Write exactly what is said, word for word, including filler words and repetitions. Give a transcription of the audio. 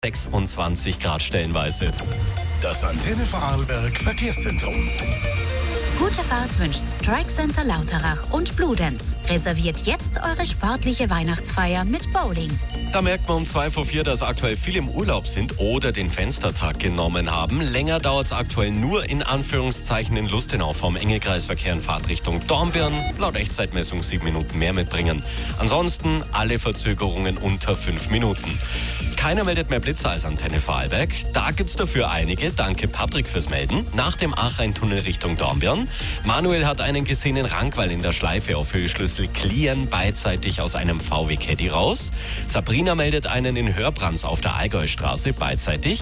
sechsundzwanzig Grad stellenweise. Das Antenne Vorarlberg Verkehrszentrum. Gute Fahrt wünscht Strike Center Lauterach und Bludenz. Reserviert jetzt eure sportliche Weihnachtsfeier mit Bowling. Da merkt man um zwei vor vier, dass aktuell viele im Urlaub sind oder den Fenstertag genommen haben. Länger dauert es aktuell nur in Anführungszeichen in Lustenau vom Engelkreisverkehr in Fahrtrichtung Dornbirn. Laut Echtzeitmessung sieben Minuten mehr mitbringen. Ansonsten alle Verzögerungen unter fünf Minuten. Keiner meldet mehr Blitzer als Antenne Vorarlberg. Da gibt's dafür einige. Danke Patrick fürs Melden. Nach dem Ach-Rhein-Tunnel Richtung Dornbirn. Manuel hat einen gesehen in Rankwall in der Schleife auf Höheschlüssel Klieren beidseitig aus einem V W Caddy raus. Sabrina meldet einen in Hörbrands auf der Allgäustraße beidseitig.